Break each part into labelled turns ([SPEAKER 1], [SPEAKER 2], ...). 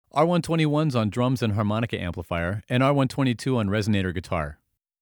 [SPEAKER 1] R121's on drums and harmonica amplifier, and R122 on resonator guitar.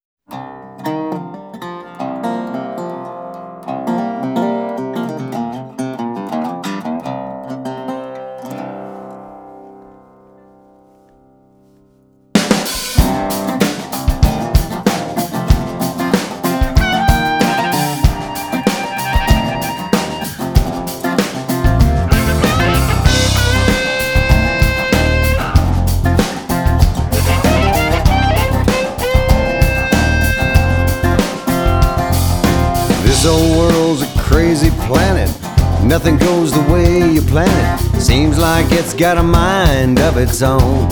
[SPEAKER 2] This old world's a crazy planet. Nothing goes the way you plan it. Seems like it's got a mind of its own.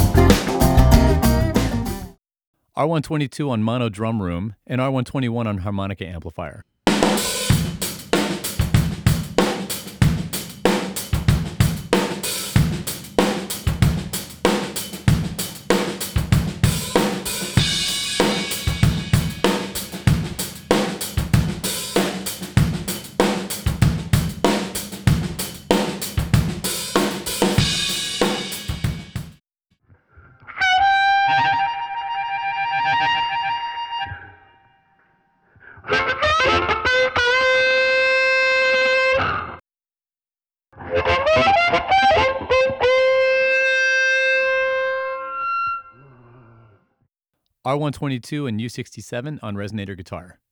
[SPEAKER 1] R122 on mono drum room, and R121 on harmonica amplifier. R122 and U67 on resonator guitar.